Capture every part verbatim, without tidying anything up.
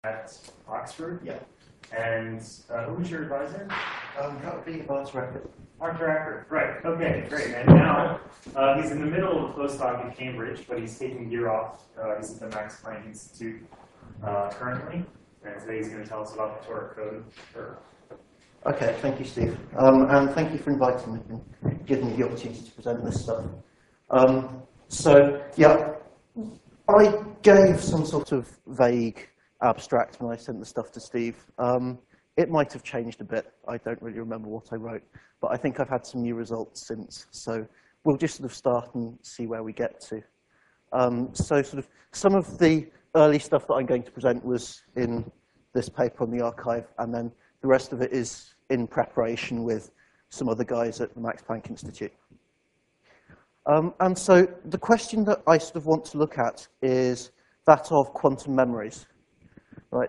at Oxford. Yeah. And uh, who was your advisor? Um, that would be Arthur Eckert. Arthur Eckert. Right. Okay. Great. And now uh, he's in the middle of a postdoc at Cambridge, but he's taking a year off. Uh, he's at the Max Planck Institute uh, currently, and today he's going to tell us about the Toric code. Sure. Okay. Thank you, Steve. Um, and thank you for inviting me and giving me the opportunity to present this stuff. Um, so, yeah, I gave some sort of vague abstract when I sent the stuff to Steve. Um, it might have changed a bit. I don't really remember what I wrote, but I think I've had some new results since. So we'll just sort of start and see where we get to. Um, so sort of some of the early stuff that I'm going to present was in this paper on the archive, and then the rest of it is in preparation with some other guys at the Max Planck Institute. Um, and so the question that I sort of want to look at is that of quantum memories. Right.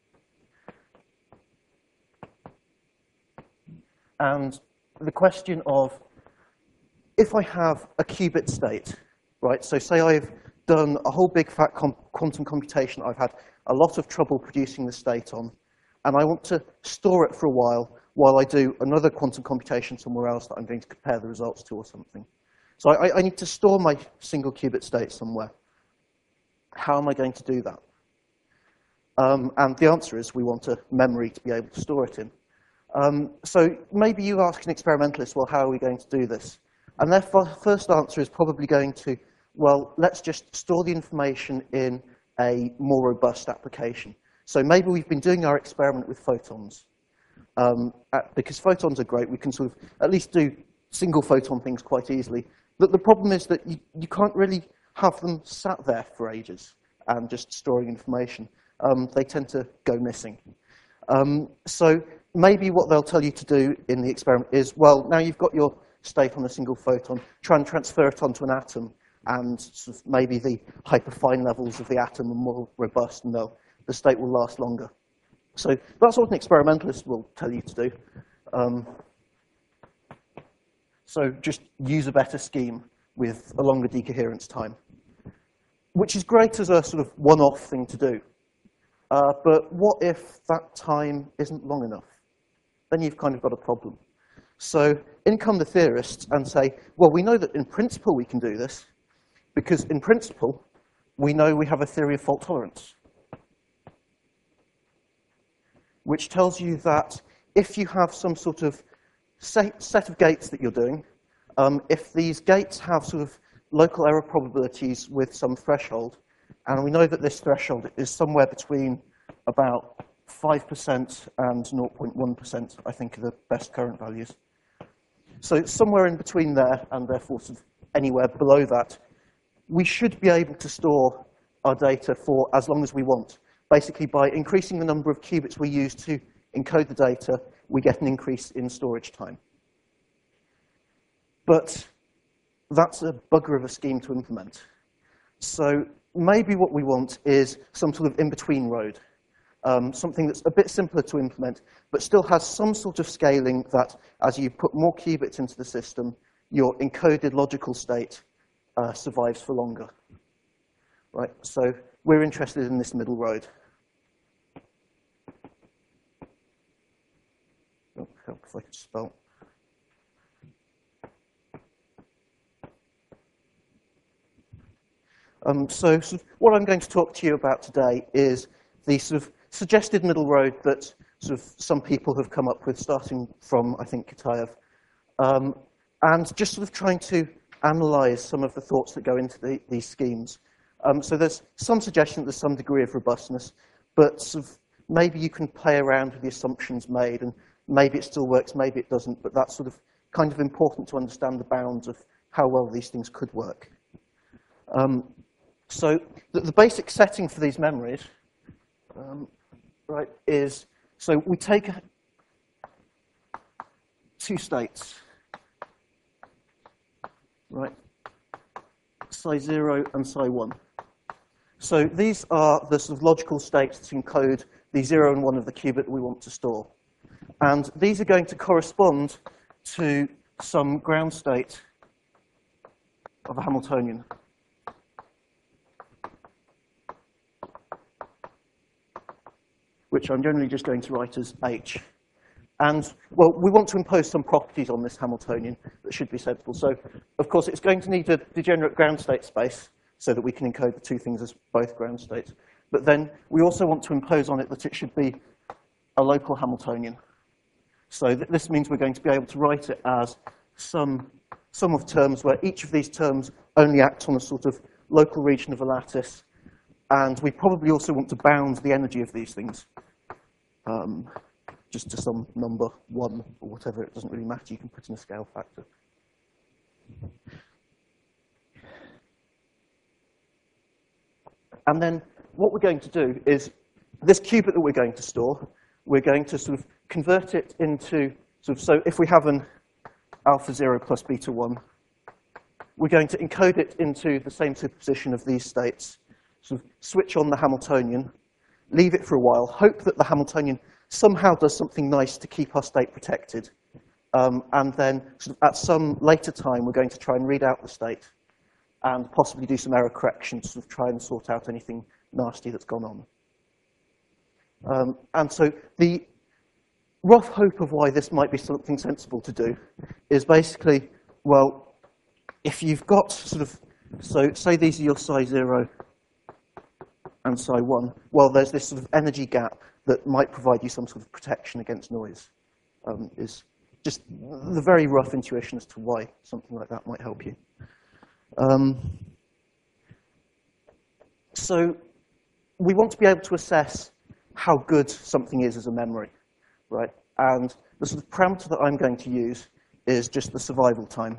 And the question of, if I have a qubit state, right, so say I've done a whole big fat com quantum computation I've had a lot of trouble producing the state on, and I want to store it for a while while I do another quantum computation somewhere else that I'm going to compare the results to or something. So I, I need to store my single qubit state somewhere. How am I going to do that? Um, and the answer is we want a memory to be able to store it in. Um, so maybe you ask an experimentalist, well, how are we going to do this? And their first answer is probably going to, well, let's just store the information in a more robust application. So maybe we've been doing our experiment with photons. Um, at, because photons are great, we can sort of at least do single photon things quite easily. But the problem is that you, you can't really have them sat there for ages and just storing information. Um, they tend to go missing. Um, so maybe what they'll tell you to do in the experiment is, well, now you've got your state on a single photon, try and transfer it onto an atom, and sort of maybe the hyperfine levels of the atom are more robust, and the state will last longer. So that's what an experimentalist will tell you to do. Um, so just use a better scheme with a longer decoherence time, which is great as a sort of one-off thing to do. Uh, but what if that time isn't long enough? Then you've kind of got a problem. So in come the theorists and say, well, we know that in principle we can do this, because in principle, we know we have a theory of fault tolerance, which tells you that if you have some sort of set of gates that you're doing, um, if these gates have sort of local error probabilities with some threshold, and we know that this threshold is somewhere between about five percent and zero point one percent, I think, are the best current values. So somewhere in between there, and therefore sort of anywhere below that, we should be able to store our data for as long as we want. Basically, by increasing the number of qubits we use to encode the data, we get an increase in storage time. But that's a bugger of a scheme to implement. So maybe what we want is some sort of in-between road, um, something that's a bit simpler to implement, but still has some sort of scaling that, as you put more qubits into the system, your encoded logical state uh, survives for longer. Right? So we're interested in this middle road. Oh, help if I could spell. Um, so sort of what I'm going to talk to you about today is the sort of suggested middle road that sort of some people have come up with, starting from, I think, Kitaev, um, and just sort of trying to analyze some of the thoughts that go into the, these schemes. Um, so there's some suggestion that there's some degree of robustness, but sort of maybe you can play around with the assumptions made, and maybe it still works, maybe it doesn't, but that's sort of kind of important to understand the bounds of how well these things could work. Um, So the, the basic setting for these memories, um, right, is, so we take two states, right, psi zero and psi one. So these are the sort of logical states that encode the zero and one of the qubit that we want to store. And these are going to correspond to some ground state of a Hamiltonian. which I'm generally just going to write as H. And, well, we want to impose some properties on this Hamiltonian that should be sensible. So, of course, it's going to need a degenerate ground state space so that we can encode the two things as both ground states. But then we also want to impose on it that it should be a local Hamiltonian. So th this means we're going to be able to write it as some sum of terms where each of these terms only act on a sort of local region of a lattice. And we probably also want to bound the energy of these things. Um, just to some number, one or whatever, it doesn't really matter, you can put in a scale factor. And then what we're going to do is, this qubit that we're going to store, we're going to sort of convert it into, sort of, so if we have an alpha zero plus beta one, we're going to encode it into the same superposition of these states, sort of switch on the Hamiltonian, leave it for a while, hope that the Hamiltonian somehow does something nice to keep our state protected. Um, and then sort of at some later time, we're going to try and read out the state and possibly do some error correction to sort of try and sort out anything nasty that's gone on. Um, and so the rough hope of why this might be something sensible to do is basically, well, if you've got sort of, so say these are your psi zero and psi one, well, there's this sort of energy gap that might provide you some sort of protection against noise, um, is just the very rough intuition as to why something like that might help you. Um, so we want to be able to assess how good something is as a memory, right? And the sort of parameter that I'm going to use is just the survival time.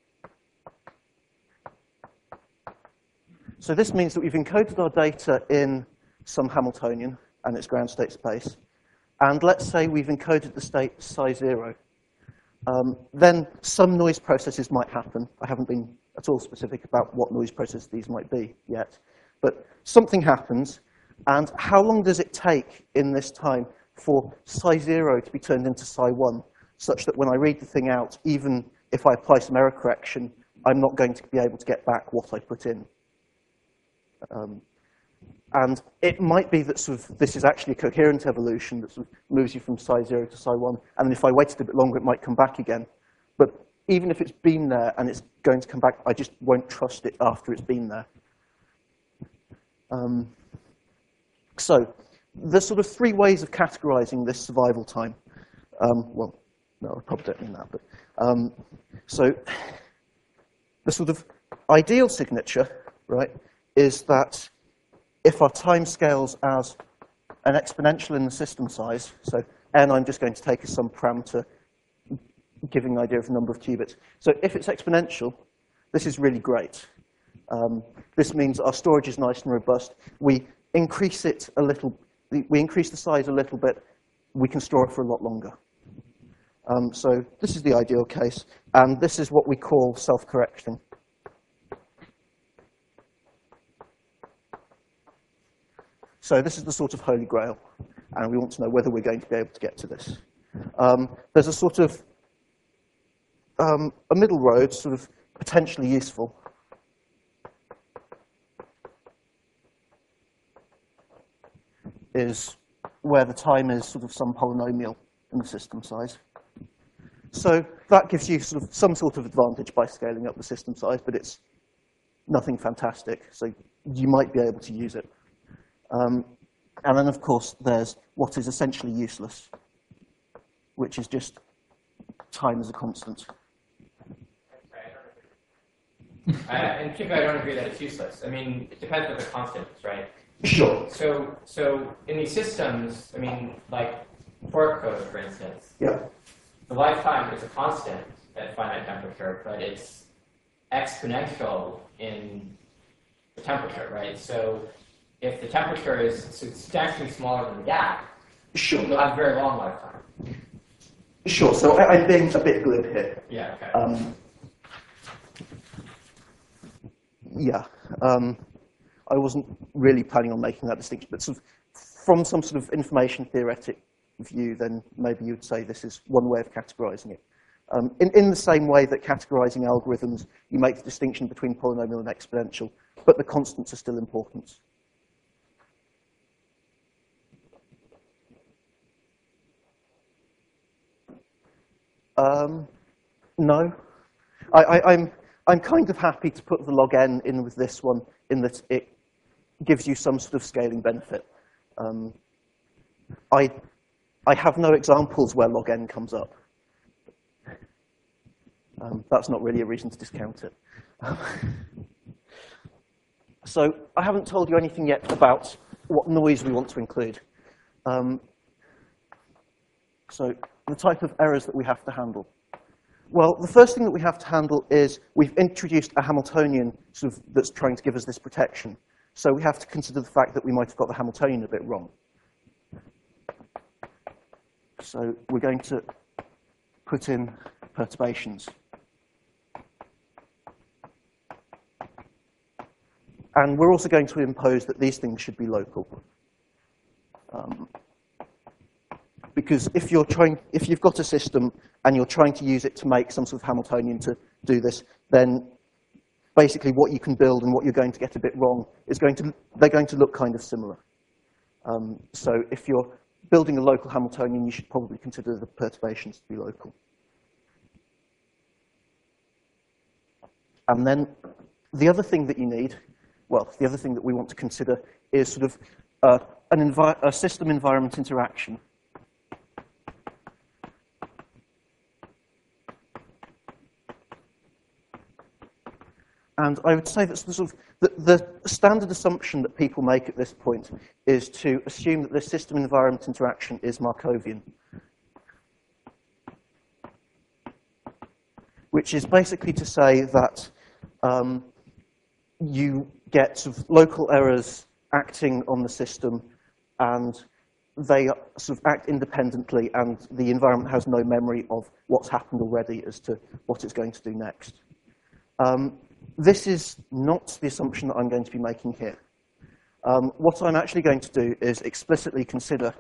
So this means that we've encoded our data in some Hamiltonian and its ground state space. And let's say we've encoded the state psi zero. Um, then some noise processes might happen. I haven't been at all specific about what noise processes these might be yet. But something happens, and how long does it take in this time for psi zero to be turned into psi one, such that when I read the thing out, even if I apply some error correction, I'm not going to be able to get back what I put in. Um, and it might be that sort of this is actually a coherent evolution that sort of moves you from psi zero to psi one, and then if I waited a bit longer, it might come back again. But even if it's been there and it's going to come back, I just won't trust it after it's been there. Um, so there's sort of three ways of categorizing this survival time. Um, well, no, I probably don't mean that. But um, so the sort of ideal signature, right, is that if our time scales as an exponential in the system size, so n I'm just going to take as some parameter giving an idea of the number of qubits. So if it's exponential, this is really great. Um, this means our storage is nice and robust. We increase it a little, we increase the size a little bit, we can store it for a lot longer. Um, so this is the ideal case, and this is what we call self-correcting. So this is the sort of holy grail, and we want to know whether we're going to be able to get to this. Um, there's a sort of um, a middle road, sort of potentially useful. Is where the time is sort of some polynomial in the system size. So that gives you sort of some sort of advantage by scaling up the system size, but it's nothing fantastic, so you might be able to use it. Um, and then, of course, there's what is essentially useless, which is just time as a constant. Uh, in particular, I don't agree that it's useless. I mean, it depends what the constant is, right? Sure. So, so in these systems, I mean, like fork code, for instance, Yeah. the lifetime is a constant at finite temperature, but it's exponential in the temperature, right? So if the temperature is substantially smaller than the gap, Sure. you'll have a very long lifetime. Sure. So I, I'm being a bit glib here. Yeah, okay. Um, yeah. Um, I wasn't really planning on making that distinction, but sort of from some sort of information theoretic view, then maybe you'd say this is one way of categorizing it. Um, in, in the same way that categorizing algorithms, you make the distinction between polynomial and exponential, but the constants are still important. Um, no. I, I, I'm, I'm kind of happy to put the log n in with this one in that it gives you some sort of scaling benefit. Um, I, I have no examples where log n comes up. Um, that's not really a reason to discount it. So I haven't told you anything yet about what noise we want to include. Um, so the type of errors that we have to handle. Well, the first thing that we have to handle is we've introduced a Hamiltonian sort of that's trying to give us this protection. So we have to consider the fact that we might have got the Hamiltonian a bit wrong. So we're going to put in perturbations. And we're also going to impose that these things should be local. Um, because if you're trying, if you've got a system and you're trying to use it to make some sort of Hamiltonian to do this, then basically what you can build and what you're going to get a bit wrong is going to, they're going to look kind of similar. Um, so if you're building a local Hamiltonian, you should probably consider the perturbations to be local. And then the other thing that you need, well, the other thing that we want to consider is sort of uh, an envi a system-environment interaction. And I would say that sort of the, the standard assumption that people make at this point is to assume that this system-environment interaction is Markovian, which is basically to say that um, you get sort of local errors acting on the system, and they sort of act independently, and the environment has no memory of what's happened already as to what it's going to do next. Um, this is not the assumption that I'm going to be making here. Um, what I'm actually going to do is explicitly consider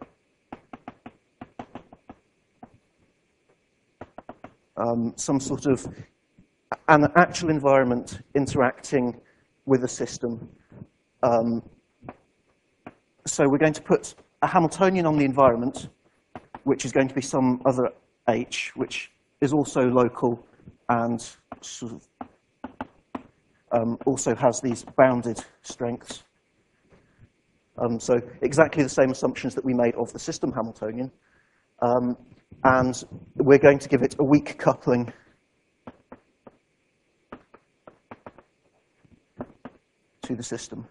um, some sort of an actual environment interacting with a system. Um, so we're going to put a Hamiltonian on the environment, which is going to be some other h, which is also local and sort of um, also has these bounded strengths. Um, so exactly the same assumptions that we made of the system Hamiltonian. Um, and we're going to give it a weak coupling to the system.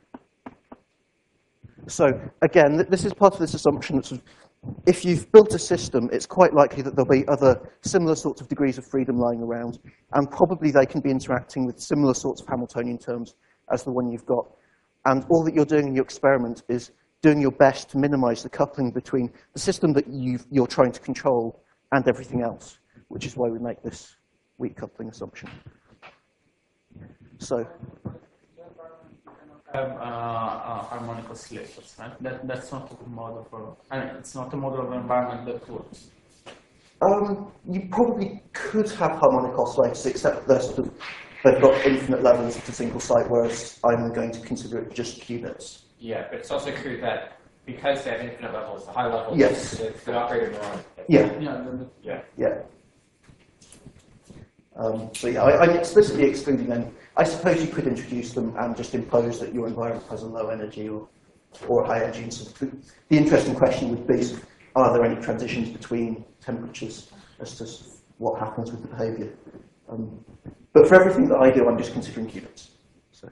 So again, this is part of this assumption that sort of, if you've built a system, it's quite likely that there'll be other similar sorts of degrees of freedom lying around, and probably they can be interacting with similar sorts of Hamiltonian terms as the one you've got. And all that you're doing in your experiment is doing your best to minimize the coupling between the system that you've, you're trying to control and everything else, which is why we make this weak coupling assumption. So. Have uh, uh, harmonic oscillators, right? That, that's not a model for, I mean, it's not a model of an environment that works. Um, you probably could have harmonic oscillators, except they're sort of, they've got infinite levels at a single site, whereas I'm going to consider it just qubits. Yeah, but it's also true that because they have infinite levels, the high level, Yes. the, the operator neuron. Yeah. Yeah, the, the, Yeah. Yeah. Um, so yeah, I, I'm explicitly excluding them. I suppose you could introduce them and just impose that your environment has a low energy or, or a high energy. And so the, the interesting question would be, are there any transitions between temperatures as to what happens with the behavior? Um, but for everything that I do, I'm just considering qubits. So.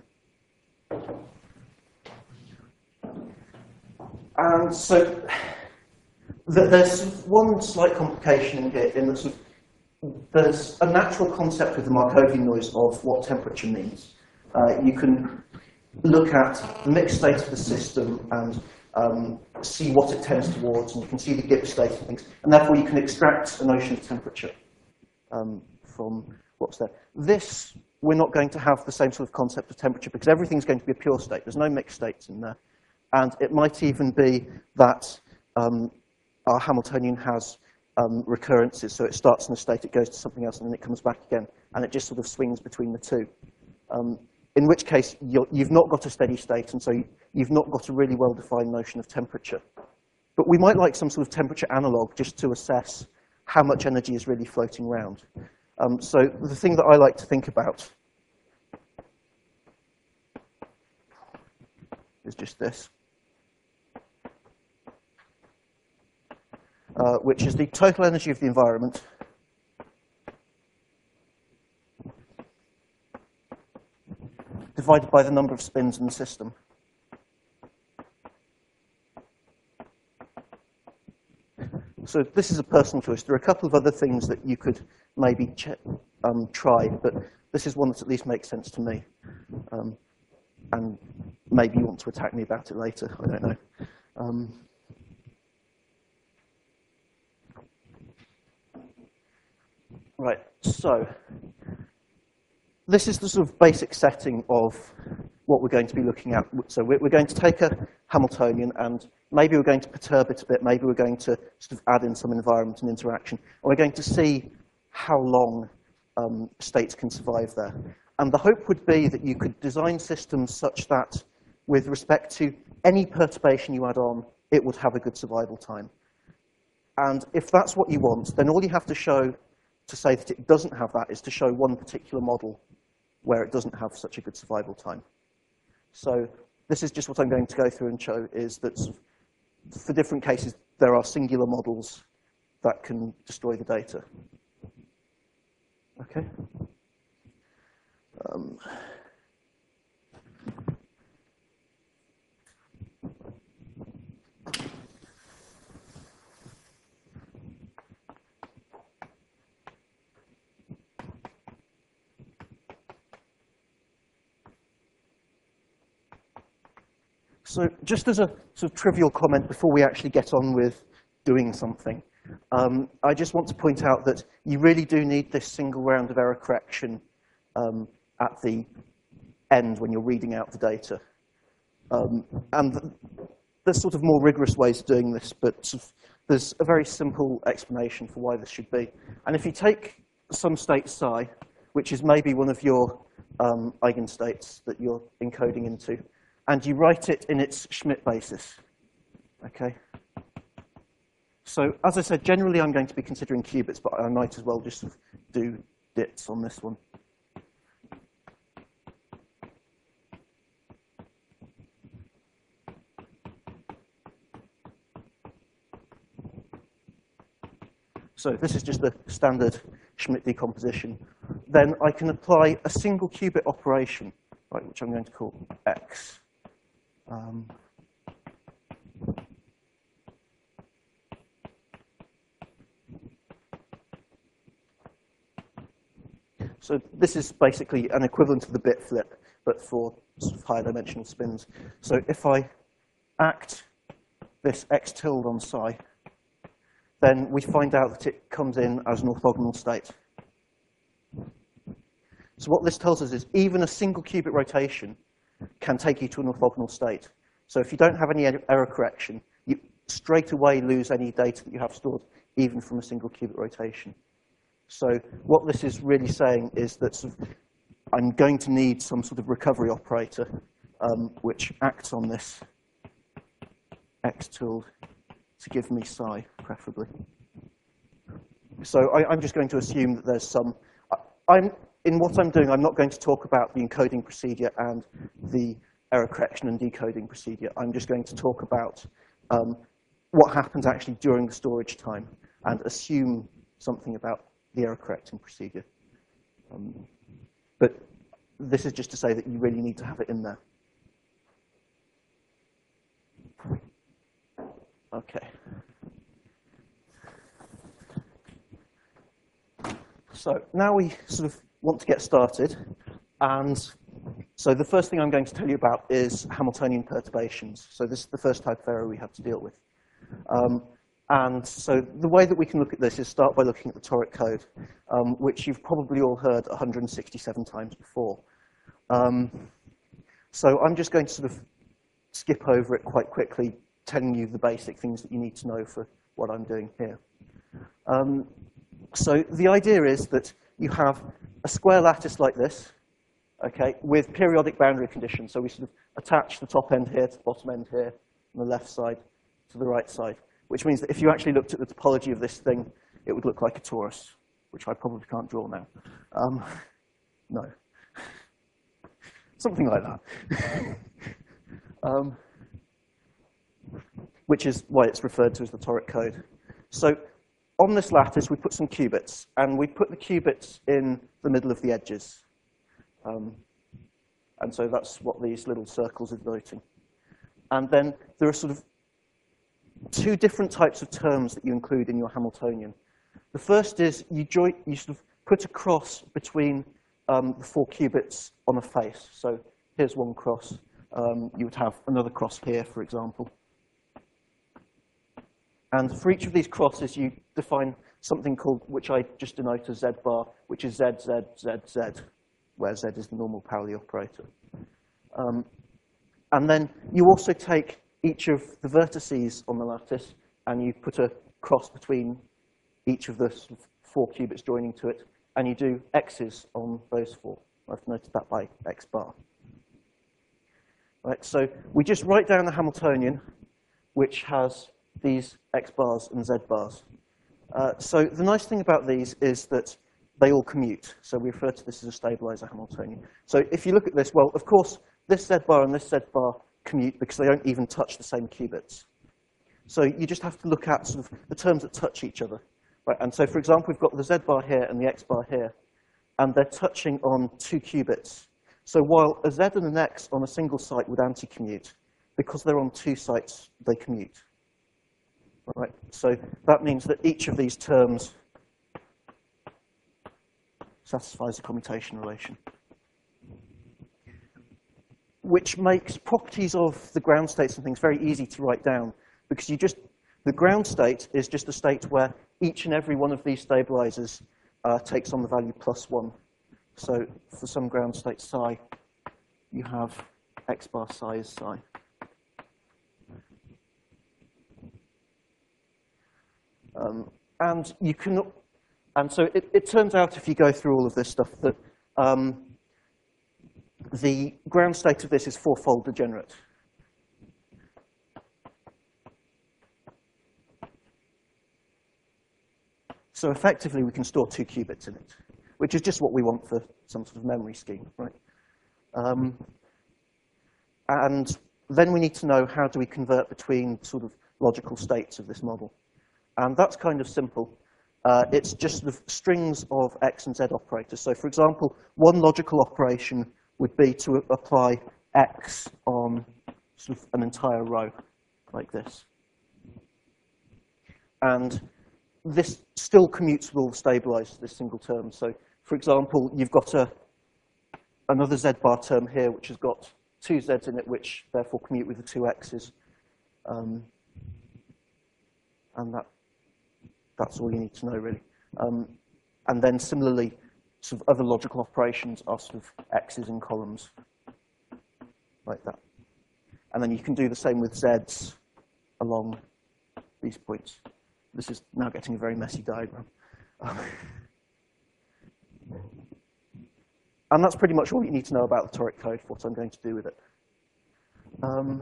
And so th there's one slight complication in here in that sort of there's a natural concept with the Markovian noise of what temperature means. Uh, you can look at the mixed state of the system and um, see what it tends towards, and you can see the Gibbs state and things, and therefore you can extract a notion of temperature um, from what's there. This, we're not going to have the same sort of concept of temperature because everything's going to be a pure state. There's no mixed states in there. And it might even be that um, our Hamiltonian has Um, recurrences, so it starts in a state, it goes to something else, and then it comes back again, and it just sort of swings between the two. Um, in which case, you're, you've not got a steady state, and so you, you've not got a really well-defined notion of temperature. But we might like some sort of temperature analog just to assess how much energy is really floating around. Um, so the thing that I like to think about is just this, uh, which is the total energy of the environment divided by the number of spins in the system. So this is a personal choice. There are a couple of other things that you could maybe check, um, try, but this is one that at least makes sense to me. Um, and maybe you want to attack me about it later, I don't know. Um, right, so this is the sort of basic setting of what we're going to be looking at. So we're, we're going to take a Hamiltonian, and maybe we're going to perturb it a bit. Maybe we're going to sort of add in some environment and interaction. And we're going to see how long um, states can survive there. And the hope would be that you could design systems such that, with respect to any perturbation you add on, it would have a good survival time. And if that's what you want, then all you have to show to say that it doesn't have that is to show one particular model where it doesn't have such a good survival time. So this is just what I'm going to go through and show, is that for different cases, there are singular models that can destroy the data. Okay? Um, So just as a sort of trivial comment before we actually get on with doing something, um, I just want to point out that you really do need this single round of error correction um, at the end when you're reading out the data. Um, and there's sort of more rigorous ways of doing this, but sort of there's a very simple explanation for why this should be. And if you take some state psi, which is maybe one of your um, eigenstates that you're encoding into, and you write it in its Schmidt basis, okay? So as I said, generally I'm going to be considering qubits, but I might as well just sort of do dits on this one. So this is just a standard Schmidt decomposition. Then I can apply a single qubit operation, right, which I'm going to call x. Um, so this is basically an equivalent of the bit flip, but for sort of higher dimensional spins. So if I act this x tilde on psi, then we find out that it comes in as an orthogonal state. So what this tells us is even a single qubit rotation can take you to an orthogonal state. So if you don't have any error correction, you straight away lose any data that you have stored, even from a single qubit rotation. So what this is really saying is that sort of I'm going to need some sort of recovery operator um, which acts on this x tilde to give me psi, preferably. So I, I'm just going to assume that there's some... I, I'm, in what I'm doing, I'm not going to talk about the encoding procedure and the error correction and decoding procedure. I'm just going to talk about um, what happens actually during the storage time and assume something about the error correcting procedure. Um, but this is just to say that you really need to have it in there. Okay. So now we sort of want to get started. And so the first thing I'm going to tell you about is Hamiltonian perturbations. So this is the first type of error we have to deal with. Um, and so the way that we can look at this is start by looking at the toric code, um, which you've probably all heard one hundred sixty-seven times before. Um, so I'm just going to sort of skip over it quite quickly, telling you the basic things that you need to know for what I'm doing here. Um, so the idea is that you have a square lattice like this, okay, with periodic boundary conditions. So we sort of attach the top end here to the bottom end here, and the left side to the right side, which means that if you actually looked at the topology of this thing, it would look like a torus, which I probably can't draw now. Um, no. Something like that. um, which is why it's referred to as the toric code. So on this lattice, we put some qubits, and we put the qubits in the middle of the edges. Um, and so that's what these little circles are denoting. And then there are sort of two different types of terms that you include in your Hamiltonian. The first is you, join, you sort of put a cross between um, the four qubits on a face. So here's one cross. Um, you would have another cross here, for example. And for each of these crosses, you define something called, which I just denote as Z bar, which is Z, Z, Z, Z, where Z is the normal Pauli operator. Um, and then you also take each of the vertices on the lattice, and you put a cross between each of the sort of four qubits joining to it, and you do x's on those four. I've noted that by x bar. Right, so we just write down the Hamiltonian, which has these x bars and z bars. Uh, so the nice thing about these is that they all commute. So we refer to this as a stabilizer Hamiltonian. So if you look at this, well, of course, this z bar and this z bar commute because they don't even touch the same qubits. So you just have to look at sort of the terms that touch each other. Right? And so, for example, we've got the z bar here and the x bar here, and they're touching on two qubits. So while a z and an x on a single site would anti-commute, because they're on two sites, they commute. Right? So that means that each of these terms satisfies a commutation relation, which makes properties of the ground states and things very easy to write down, because you just, the ground state is just a state where each and every one of these stabilizers uh, takes on the value plus one. So for some ground state psi, you have x bar psi is psi. Um, and you can, and so it, it turns out, if you go through all of this stuff, that um, the ground state of this is fourfold degenerate. So effectively, we can store two qubits in it, which is just what we want for some sort of memory scheme, right? Um, and then we need to know, how do we convert between sort of logical states of this model? And that's kind of simple. Uh, it's just sort of strings of x and z operators. So for example, one logical operation would be to apply x on sort of an entire row, like this. And this still commutes with all the stabilizers, this single term. So for example, you've got a, another z bar term here, which has got two z's in it, which therefore commute with the two x's. Um, and that, that's all you need to know, really. Um, and then similarly, sort of other logical operations are sort of x's in columns, like that. And then you can do the same with z's along these points. This is now getting a very messy diagram. And that's pretty much all you need to know about the toric code for what I'm going to do with it. Um,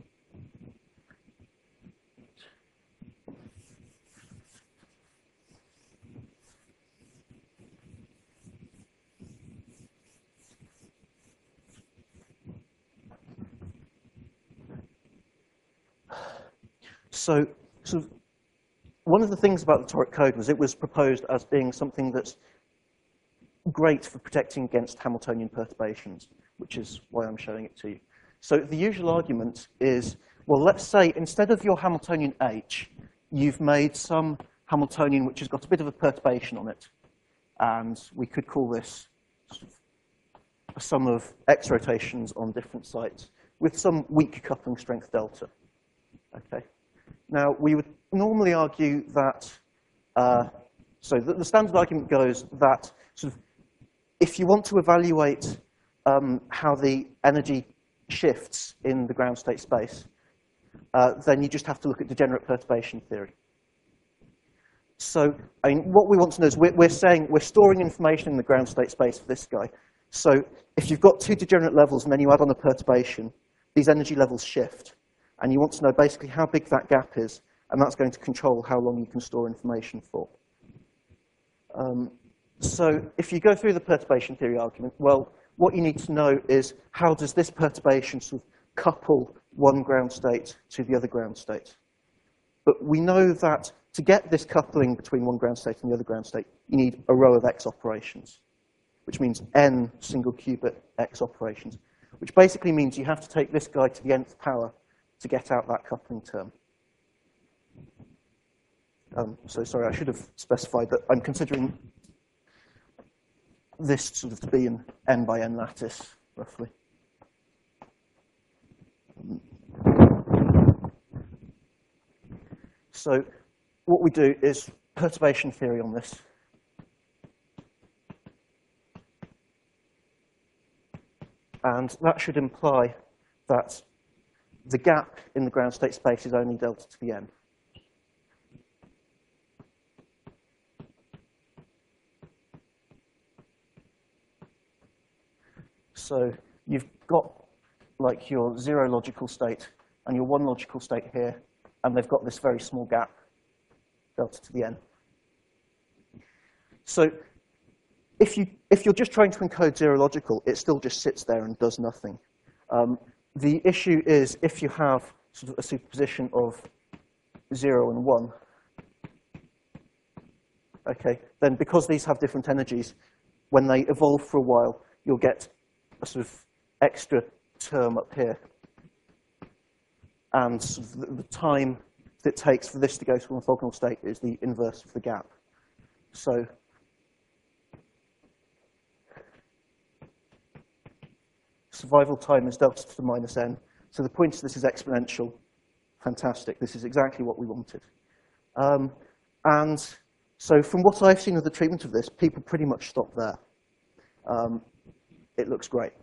so, sort of, one of the things about the toric code was it was proposed as being something that's great for protecting against Hamiltonian perturbations, which is why I'm showing it to you. So the usual argument is, well, let's say instead of your Hamiltonian H, you've made some Hamiltonian which has got a bit of a perturbation on it. And we could call this sort of a sum of x rotations on different sites with some weak coupling strength delta. Okay. Now, we would normally argue that, uh, so the, the standard argument goes that sort of if you want to evaluate um, how the energy shifts in the ground state space, uh, then you just have to look at degenerate perturbation theory. So, I mean, what we want to know is we're, we're saying we're storing information in the ground state space for this guy. So if you've got two degenerate levels and then you add on a perturbation, these energy levels shift. And you want to know basically how big that gap is, and that's going to control how long you can store information for. Um, so if you go through the perturbation theory argument, well, what you need to know is how does this perturbation sort of couple one ground state to the other ground state? But we know that to get this coupling between one ground state and the other ground state, you need a row of X operations, which means n single qubit X operations, which basically means you have to take this guy to the nth power to get out that coupling term. Um, so sorry, I should have specified that I'm considering this sort of to be an n by n lattice, roughly. So what we do is perturbation theory on this. And that should imply that the gap in the ground state space is only delta to the n. So you've got like your zero logical state and your one logical state here, and they've got this very small gap, delta to the n. So if, you, if you're just trying to encode zero logical, it still just sits there and does nothing. Um, the issue is if you have sort of a superposition of zero and one, okay, then because these have different energies, when they evolve for a while, you'll get a sort of extra term up here. And sort of the, the time that it takes for this to go to an orthogonal state is the inverse of the gap. So survival time is delta to the minus n. So the point is this is exponential. Fantastic. This is exactly what we wanted. Um, and so from what I've seen of the treatment of this, people pretty much stop there. Um, it looks great.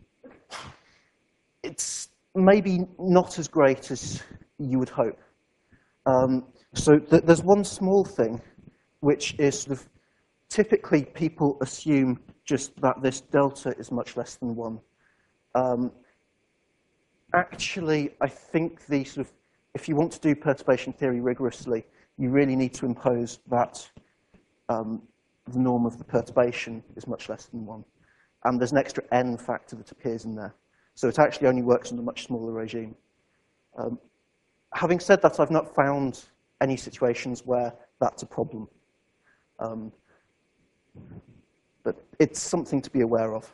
It's maybe not as great as you would hope. Um, so th there's one small thing, which is sort of typically people assume just that this delta is much less than one. Um, actually, I think the sort of, if you want to do perturbation theory rigorously, you really need to impose that um, the norm of the perturbation is much less than one. And there's an extra n factor that appears in there. So it actually only works on a much smaller regime. Um, having said that, I've not found any situations where that's a problem. Um, but it's something to be aware of.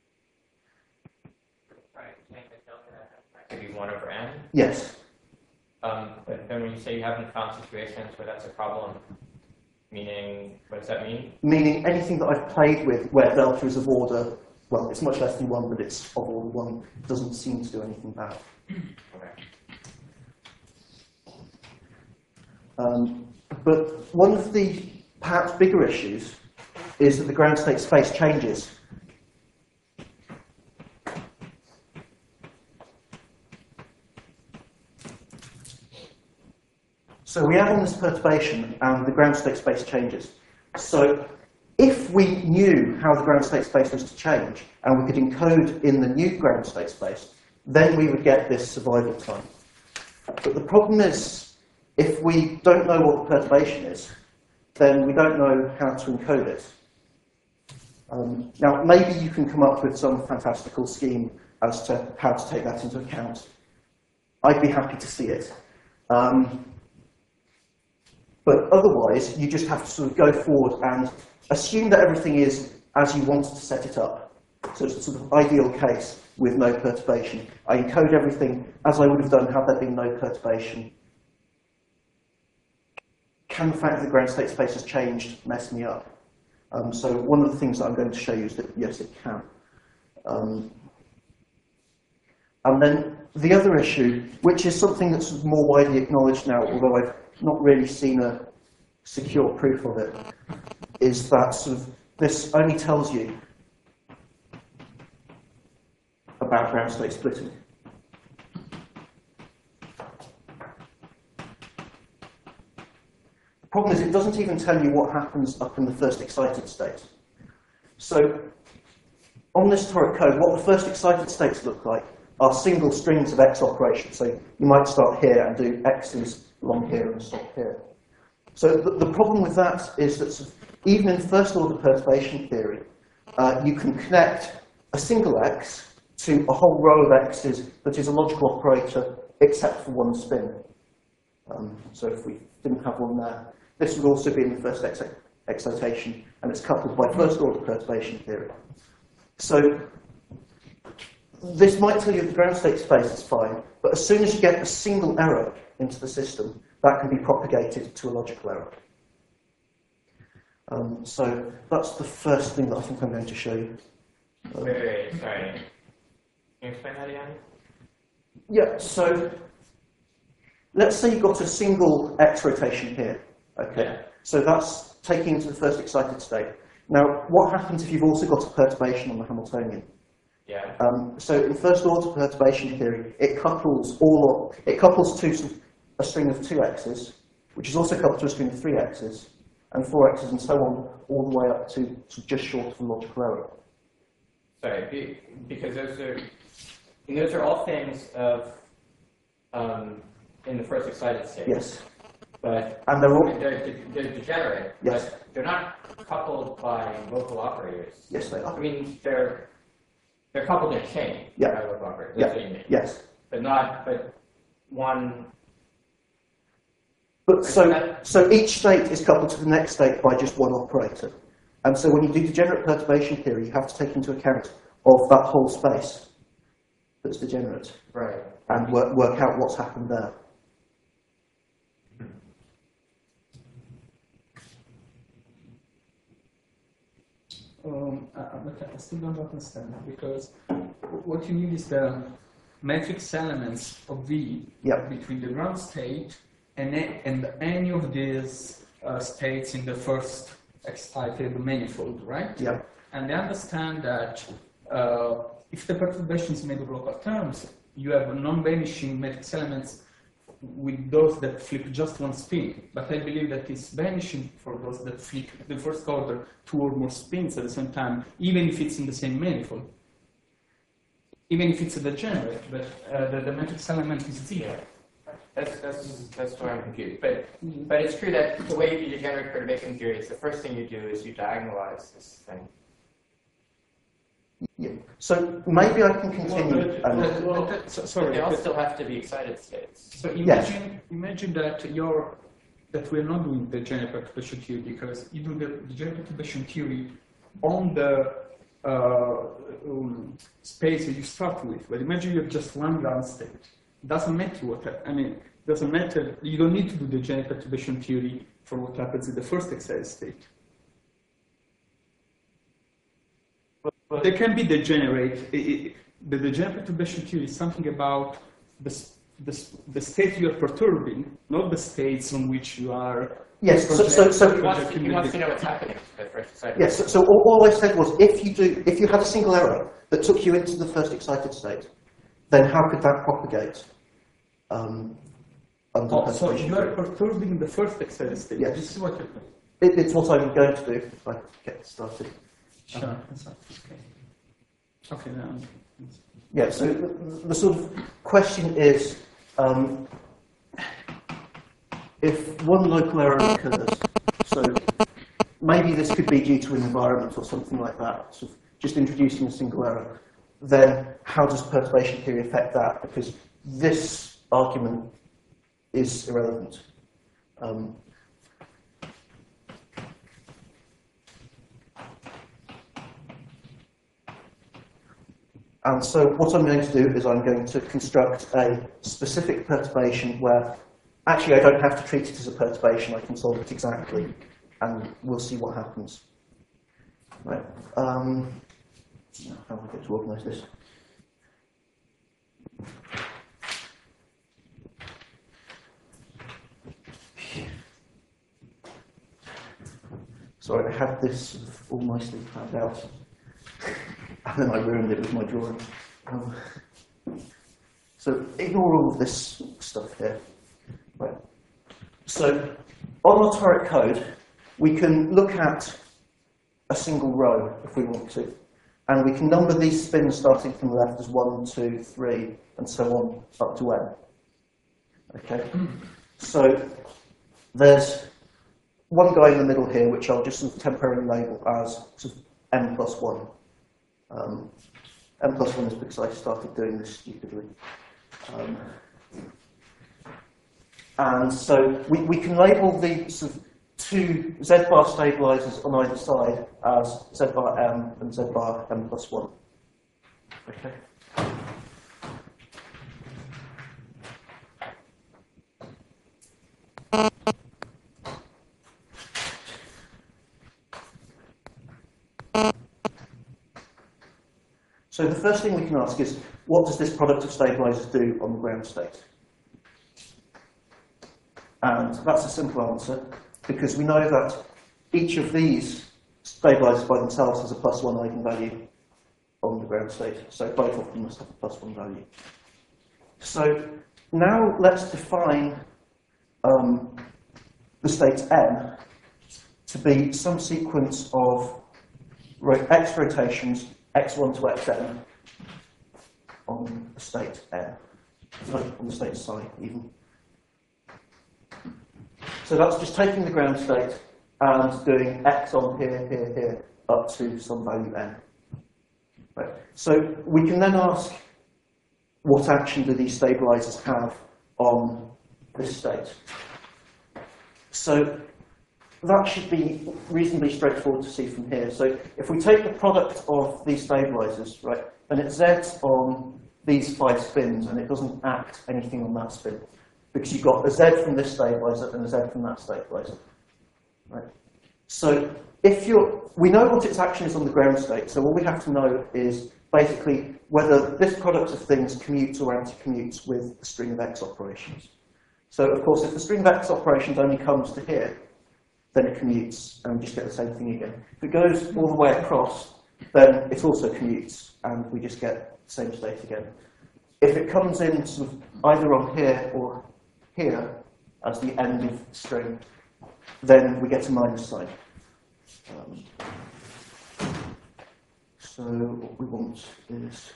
Right, make the delta to be one over n. Yes. Um, but then when you say you haven't found situations where that's a problem, meaning, what does that mean? Meaning anything that I've played with where delta is of order, well, it's much less than one, but it's of order one, doesn't seem to do anything bad. Okay. Um, but one of the perhaps bigger issues is that the ground state space changes. So we add on this perturbation, and the ground state space changes. So if we knew how the ground state space was to change, and we could encode in the new ground state space, then we would get this survival time. But the problem is, if we don't know what the perturbation is, then we don't know how to encode it. Um, now, maybe you can come up with some fantastical scheme as to how to take that into account. I'd be happy to see it. Um, But otherwise, you just have to sort of go forward and assume that everything is as you wanted to set it up. So it's a sort of ideal case with no perturbation. I encode everything as I would have done had there been no perturbation. Can the fact that the ground state space has changed mess me up? Um, so one of the things that I'm going to show you is that, yes, it can. Um, and then the other issue, which is something that's more widely acknowledged now, although I've not really seen a secure proof of it, is that sort of this only tells you about ground state splitting. The problem is it doesn't even tell you what happens up in the first excited state. So on this toric code, what the first excited states look like are single strings of X operations. So you might start here and do X's along here and stop here. So the, the problem with that is that sort of, even in first-order perturbation theory, uh, you can connect a single x to a whole row of x's that is a logical operator except for one spin. Um, so if we didn't have one there, this would also be in the first ex excitation, and it's coupled by first-order perturbation theory. So this might tell you the ground state space is fine, but as soon as you get a single error into the system, that can be propagated to a logical error. Um, so that's the first thing that I think I'm going to show you. Um, Wait, wait, wait, sorry. Can you explain that again? Yeah, so let's say you've got a single x rotation here. Okay, Yeah. so that's taking into the first excited state. Now, what happens if you've also got a perturbation on the Hamiltonian? Yeah. Um, so in first order perturbation theory, it couples all it couples to some, a string of two x's, which is also coupled to a string of three x's, and four x's, and so on, all the way up to, to just short of a logical error. Sorry, be, because those are, and those are all things of, um, in the first excited state. Yes, But and they're all they're, de- they're degenerate. Yes. But they're not coupled by local operators. yes they I are. mean, they're they're coupled in a chain Yeah. by local operators. Yeah. That's what you mean. Yes, But not, but one. but so so each state is coupled to the next state by just one operator, and so when you do degenerate perturbation theory, you have to take into account of that whole space that's degenerate Right. and work work out what's happened there. Um, uh, but I still don't understand because what you need is the matrix elements of V Yep. between the ground state and, a- and any of these uh, states in the first excited manifold, right? Yeah. And I understand that uh, if the perturbation is made of local terms, you have non-vanishing matrix elements with those that flip just one spin. But I believe that it's vanishing for those that flip the first order two or more spins at the same time, even if it's in the same manifold. Even if it's a degenerate, but uh, the, the matrix element is zero. That's that's that's where I'm confused. But but it's true that the way you degenerate perturbation theory is the first thing you do is you diagonalize this thing. Yeah. So maybe I can continue. Well, and- but- but that- so- But sorry. they all but- still have to be excited states. So imagine, imagine that you're that we're not doing the general perturbation theory because you do the, the general perturbation theory on the uh, um, space that you start with. But imagine you have just one ground state. Doesn't matter what hap- I mean. Doesn't matter. You don't need to do the general perturbation theory for what happens in the first excited state. But They can be degenerate. I- I- The degenerate perturbation theory is something about the, s- the, s- the state you are perturbing, not the states on which you are. Yes, so, so, so he wants, to, he wants to know what's happening to the first excited. yes, so, so all, all I said was if you do, if you had a single error that took you into the first excited state, then how could that propagate? Um, under Oh, so perturbation you are theory? perturbing the first excited state. Yes. This is what you're doing. It, it's what I'm going to do if I get started. Sure. Okay. Okay, now. Yeah, so the, the sort of question is, um, if one local error occurs, so maybe this could be due to an environment or something like that, sort of just introducing a single error, then how does perturbation theory affect that? Because this argument is irrelevant. Um, And so what I'm going to do is I'm going to construct a specific perturbation where actually I don't have to treat it as a perturbation, I can solve it exactly, and we'll see what happens. Right. Um, how am I going to organise this? Sorry, I had this sort of all nicely planned out. And then I ruined it with my drawing. Um, so ignore all of this stuff here. Right. So on our turret code, we can look at a single row if we want to. And we can number these spins starting from the left as one, two, three, and so on up to n. Okay? So there's one guy in the middle here, which I'll just sort of temporarily label as sort of m plus one. Um, m plus one is because I started doing this stupidly. Um, and so we, we can label the sort of two z-bar stabilizers on either side as z-bar m and z-bar m plus one. Okay. So the first thing we can ask is, what does this product of stabilizers do on the ground state? And that's a simple answer, because we know that each of these stabilizers by themselves has a plus one eigenvalue on the ground state. So both of them must have a plus one value. So now let's define um, the state n to be some sequence of x rotations, x one to xn, on the state n, sorry, on the state psi even. So that's just taking the ground state and doing x on here, here, here, up to some value n. Right. So we can then ask, what action do these stabilizers have on this state? So that should be reasonably straightforward to see from here. So if we take the product of these stabilizers, right, then it z's on these five spins, and it doesn't act anything on that spin, because you've got a z from this stabilizer and a z from that stabilizer, right? So if you're, we know what its action is on the ground state, so all we have to know is basically whether this product of things commutes or anti-commutes with the string of x operations. So of course, if the string of x operations only comes to here, then it commutes, and we just get the same thing again. If it goes all the way across, then it also commutes, and we just get the same state again. If it comes in sort of either on here or here as the end of the string, then we get a minus sign. Um, so what we want is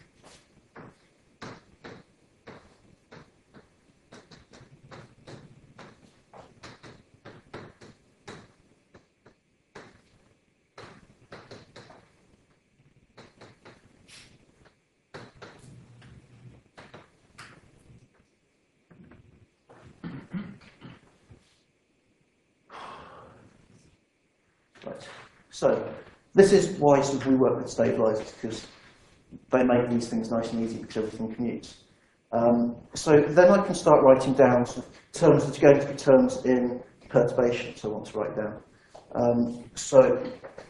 Right. So this is why sort of we work with stabilizers, because they make these things nice and easy because everything commutes. Um, so then I can start writing down sort of terms that are going to be terms in perturbation, so I want to write down. Um, so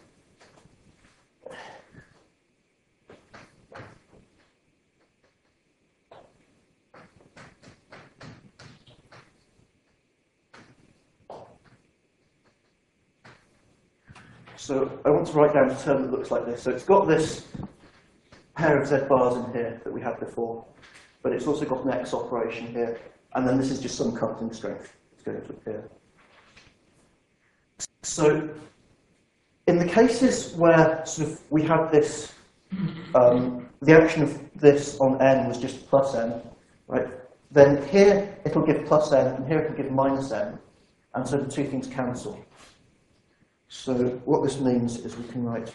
So I want to write down a term that looks like this. So it's got this pair of z bars in here that we had before, but it's also got an x operation here, and then this is just some coupling strength that's going to appear. So in the cases where sort of we had this, um, the action of this on n was just plus n, right? Then here it'll give plus n, and here it'll give minus n, and so the two things cancel. So what this means is we can write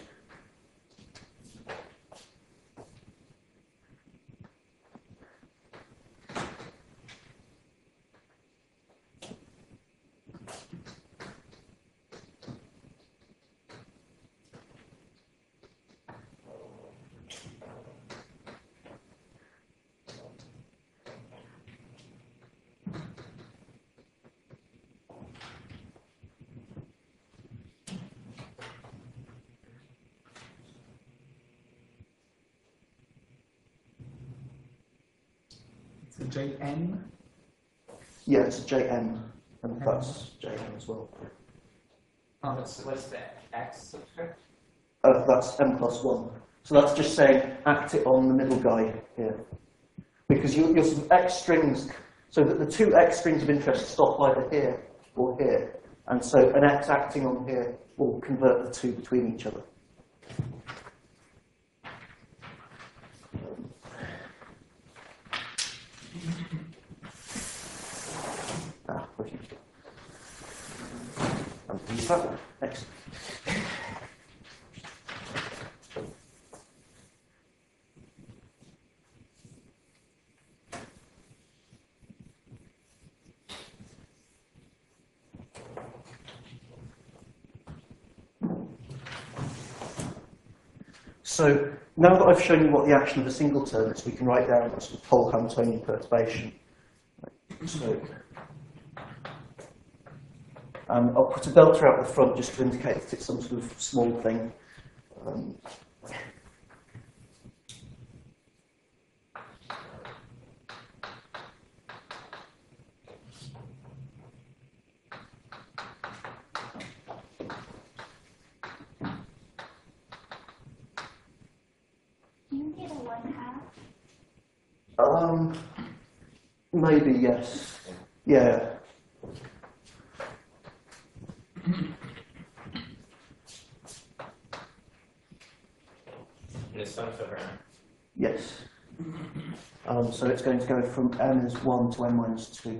J N? Yeah, it's J N, and that's J N as well. Oh, What's, what's the x subscript? Uh, that's m plus one. So that's just saying act it on the middle guy here. Because you, you're sort of x strings, so that the two x strings of interest stop either here or here. And so an x acting on here will convert the two between each other. Ah, use that one. Excellent. So now that I've shown you what the action of a single term is, we can write down a sort of whole Hamiltonian perturbation. So, um, I'll put a delta out the front just to indicate that it's some sort of small thing. Um, Um, maybe, yes. Yeah. And it's sums over n. Yes. Um, so it's going to go from n is one to n minus two.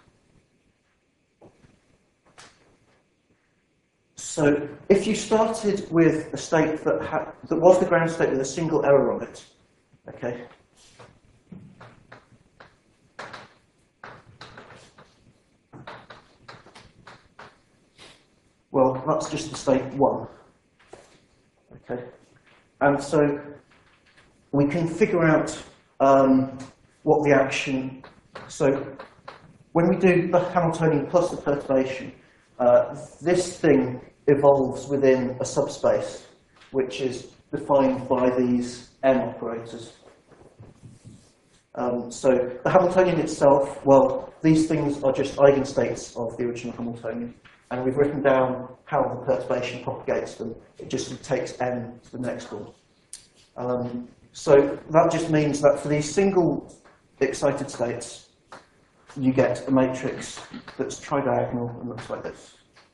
So if you started with a state that, ha that was the ground state with a single error on it, okay, well, that's just the state one. Okay, and so we can figure out um, what the action. So when we do the Hamiltonian plus the perturbation, uh, this thing evolves within a subspace, which is defined by these n operators. Um, so the Hamiltonian itself, well, these things are just eigenstates of the original Hamiltonian. And we've written down how the perturbation propagates them. It just takes n to the next one. Um, so that just means that for these single excited states, you get a matrix that's tridiagonal and looks like this.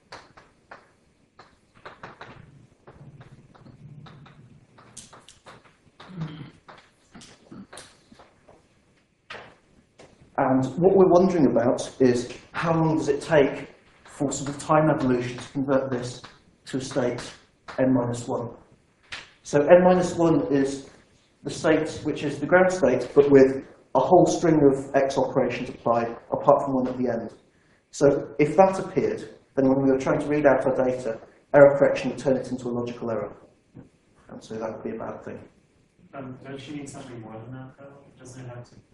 And what we're wondering about is how long does it take for sort of time evolution to convert this to a state n minus one. So n minus one is the state which is the ground state, but with a whole string of x operations applied, apart from one at the end. So if that appeared, then when we were trying to read out our data, error correction would turn it into a logical error. And so that would be a bad thing. Um, don't you need something more than that, though? Doesn't it have to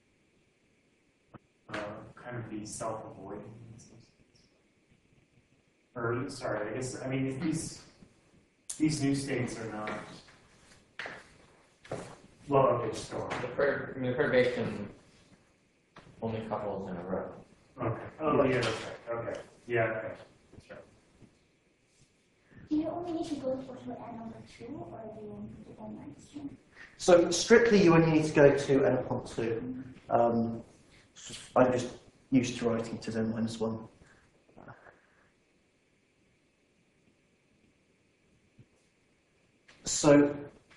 uh, kind of be self-avoiding? in some sense? Or, sorry, I guess, I mean, if these, these new states are not, well, okay, just go on. The, per the perturbation only couples in a row. Okay. Oh, yeah, that's right. Okay. Yeah, okay. That's right. Do you only need to go for to n over two, or do you want to do n minus two? So strictly, you only need to go to n upon two. Um, I'm just used to writing to n minus one. So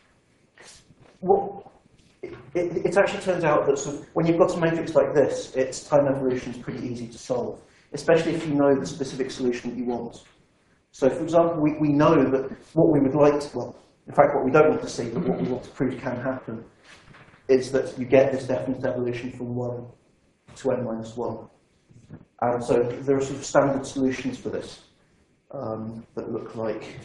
what it, it, it actually turns out that sort of, when you've got a matrix like this, its time evolution is pretty easy to solve, especially if you know the specific solution that you want. So, for example, we, we know that what we would like to, well, in fact, what we don't want to see, but what we want to prove can happen, is that you get this definite evolution from one to n minus one. And so there are sort of standard solutions for this um, that look like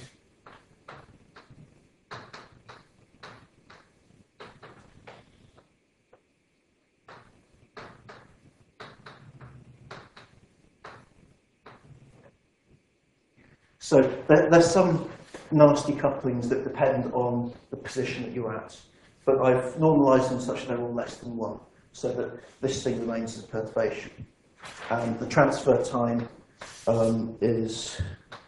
So there, there's some nasty couplings that depend on the position that you're at, but I've normalized them such that they're all less than one, so that this thing remains as a perturbation. And the transfer time um, is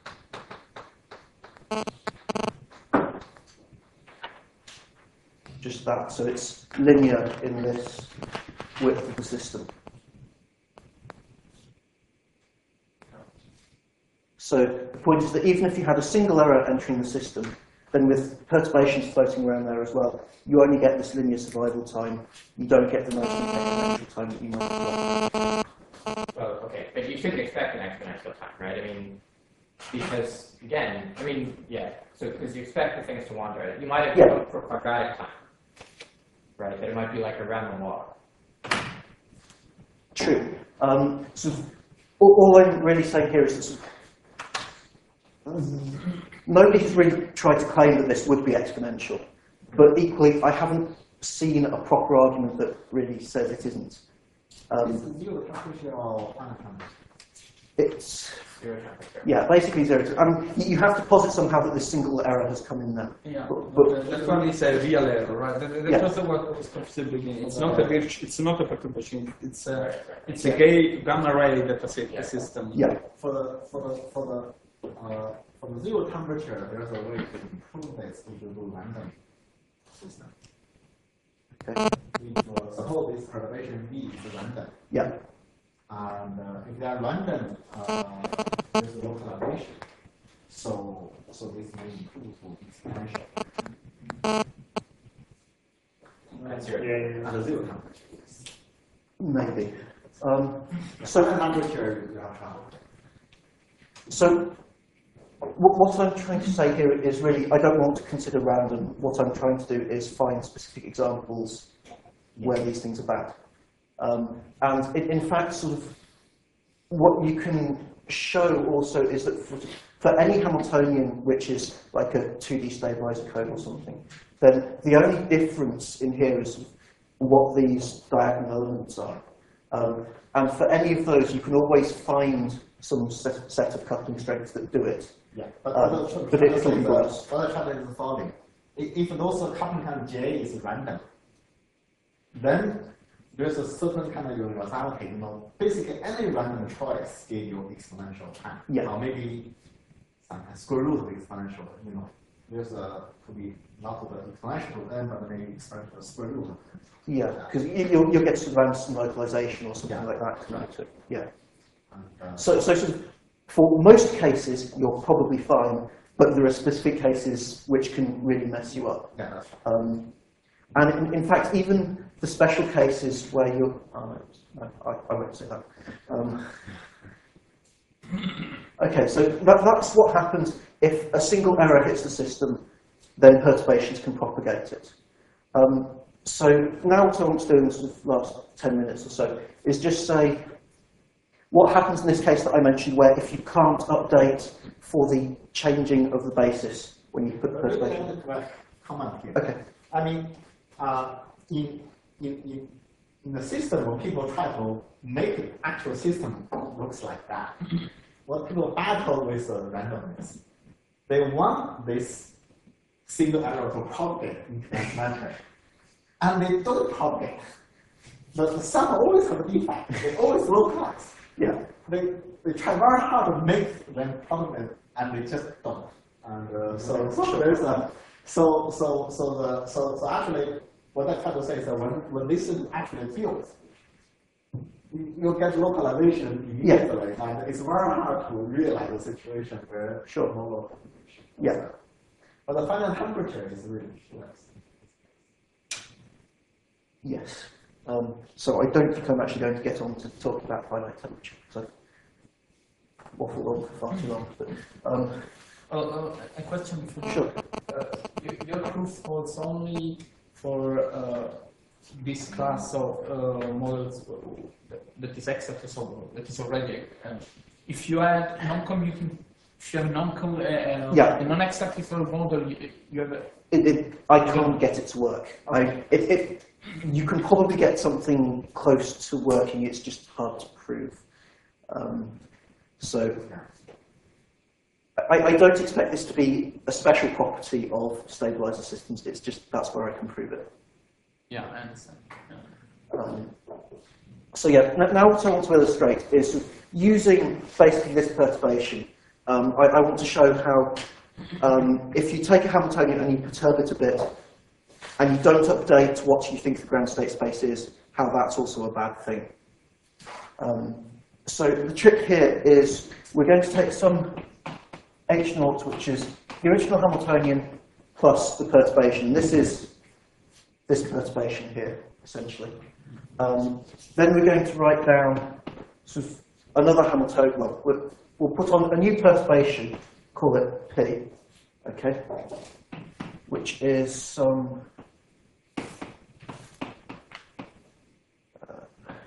just that, so it's linear in this width of the system. So the point is that even if you had a single error entering the system, then with perturbations floating around there as well, you only get this linear survival time. You don't get the nice exponential time that you might have got. Well, okay, but you shouldn't expect an exponential time, right? I mean, Because, again, I mean, yeah, so because you expect the things to wander. You might have Yeah. looked for quadratic time, right? That it might be like a random walk. True. Um, so all, all I'm really saying here is that sort of, nobody's really tried to claim that this would be exponential, but equally, I haven't seen a proper argument that really says it isn't. Um, Is zero temperature or final temperature? it's Zero temperature. yeah, basically zero. To, I mean, you you have to posit somehow that this single error has come in there. Yeah, But- but, but- uh, that one is a real error, right? That, that Yeah. was what was considered beginning. It's not a virtu- It's not a perturbation. It's a it's a gay gamma ray data sy- system. Yeah. For the for the for the uh, for the zero temperature, there's a way to improve this if you do random system. Okay. If uh, suppose this perturbation V is random, Yeah. and uh, if they are random, uh, there's localization. So so this may improve to exponential That's your, Yeah, yeah, at the zero temperature. Maybe. Um, so So temperature you have trouble. So what, what I'm trying to say here is really, I don't want to consider random. What I'm trying to do is find specific examples where these things are bad. Um, and in, in fact, sort of, what you can show also is that for, for any Hamiltonian, which is like a two D stabilizer code or something, then the only difference in here is what these diagonal elements are. Um, and for any of those, you can always find some set, set of coupling strengths that do it. Yeah, but, Um, but, the- but it the- can be the- worse. What I try to do is the following. I- If those coupling time J is random, then there's a certain kind of universality. You know, basically any random choice gives you exponential time. Yeah. Or maybe some square root of exponential. You know, there's a could be not of the exponential to n, but maybe exponential of square root. Yeah, because you, you'll, you'll get some random localization or something Yeah. like that. Right. So, yeah. And, uh, So, so sort of, for most cases, you're probably fine, but there are specific cases which can really mess you up. yeah, that's right. Um, and in, in fact, even the special cases where you're, oh, no, I, I won't say that. Um, okay, so that, that's what happens if a single error hits the system, then perturbations can propagate it. Um, so now what I want to do in the sort of last ten minutes or so is just say what happens in this case that I mentioned where if you can't update for the changing of the basis when you put But really, I perturbation. want to correct comment here. Okay. I mean, uh, in, in, in, in the system, when people try to make the actual system looks like that, what people battle with uh, randomness, they want this single error to propagate into that matter, and they don't propagate. The, the sum always have a defect. They always localize. Yeah. They, they try very hard to make them propagate, and they just don't. And uh, so, so there's a so so so the so so actually what I try to say is that when when this is actually built, you, you get localization immediately, and it's very hard to realize the situation where Sure. no localization. Yeah. But the final temperature is really less. Yes. Um, so I don't think I'm actually going to get on to talk about finite temperature because I've waffled on for far too long. But, um, Oh, uh, a question for you. Sure. Uh, your, your proof holds only for uh, this class of uh, models that is exactly so that is already. Uh, if you add non-commuting, if you have non uh, Yeah. a non-exactly solved model, you, you have a, it, it, I can't get it to work. I, it, it, you can probably get something close to working. It's just hard to prove. Um, so. I, I don't expect this to be a special property of stabilizer systems. It's just that's where I can prove it. yeah, I understand. Yeah. Um, so yeah, n- now what I want to illustrate is using basically this perturbation. Um, I, I want to show how um, if you take a Hamiltonian and you perturb it a bit, and you don't update what you think the ground state space is, how that's also a bad thing. Um, so the trick here is we're going to take some H naught, which is the original Hamiltonian plus the perturbation. This is this perturbation here, essentially. Um, then we're going to write down sort of another Hamiltonian. Well, we're, we'll put on a new perturbation, call it P, okay, which is some uh,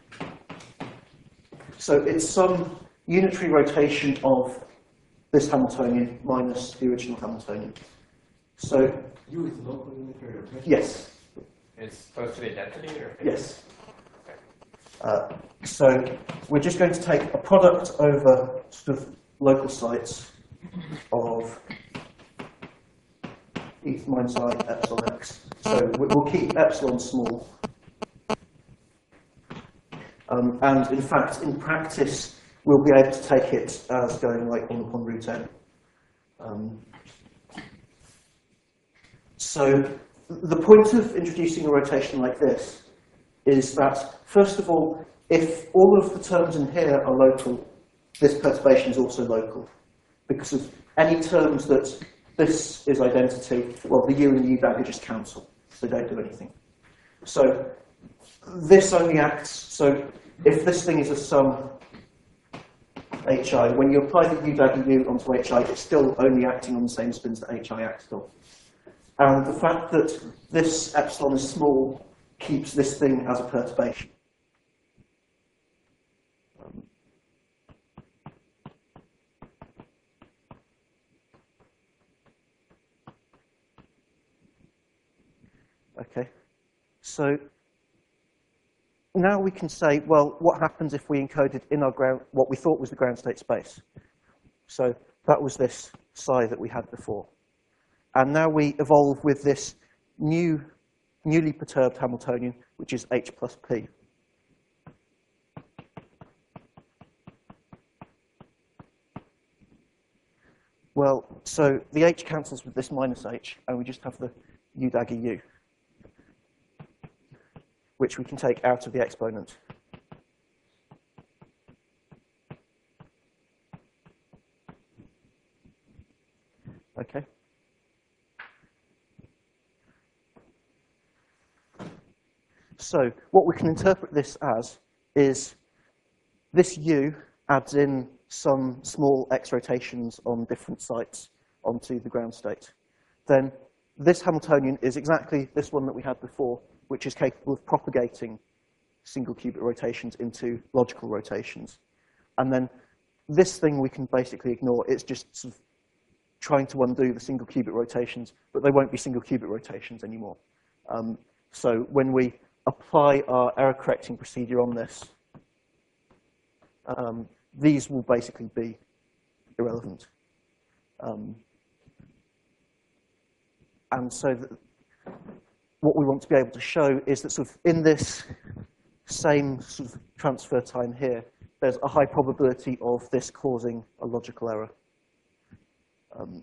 so it's some unitary rotation of this Hamiltonian minus the original Hamiltonian. So U is local unitary rotation. yes, It's supposed to be a density, or? yes. Uh, so we're just going to take a product over sort of local sites of e minus I epsilon x. So we- we'll keep epsilon small. Um, and in fact, in practice, we'll be able to take it as going like one upon root n. Um, so the point of introducing a rotation like this is that, first of all, if all of the terms in here are local, this perturbation is also local. Because of any terms that this is identity, well, the u and the u dagger just cancel, so they don't do anything. So this only acts, so if this thing is a sum hi, when you apply the u dagger u onto hi, it's still only acting on the same spins that hi acted on. And the fact that this epsilon is small keeps this thing as a perturbation. Um, okay, so now we can say, well, what happens if we encoded in our ground what we thought was the ground state space? So that was this psi that we had before. And now we evolve with this new, newly perturbed Hamiltonian, which is h plus p. Well, so the h cancels with this minus h, and we just have the u dagger u, which we can take out of the exponent. Okay. So what we can interpret this as is this u adds in some small x rotations on different sites onto the ground state. Then this Hamiltonian is exactly this one that we had before, which is capable of propagating single qubit rotations into logical rotations. And then this thing we can basically ignore. It's just sort of trying to undo the single qubit rotations, but they won't be single qubit rotations anymore. Um, so when we apply our error correcting procedure on this, um, these will basically be irrelevant. Um, and so that what we want to be able to show is that sort of in this same sort of transfer time here, there's a high probability of this causing a logical error. Um,